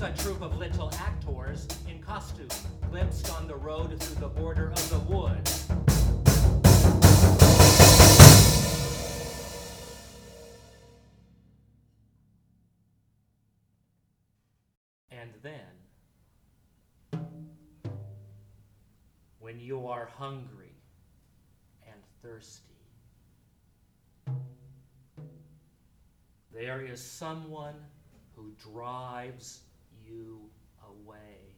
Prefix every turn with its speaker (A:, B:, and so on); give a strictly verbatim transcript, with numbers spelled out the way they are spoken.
A: Here's a troop of little actors in costume, glimpsed on the road through the border of the wood. And then, when you are hungry and thirsty, there is someone who drives you away.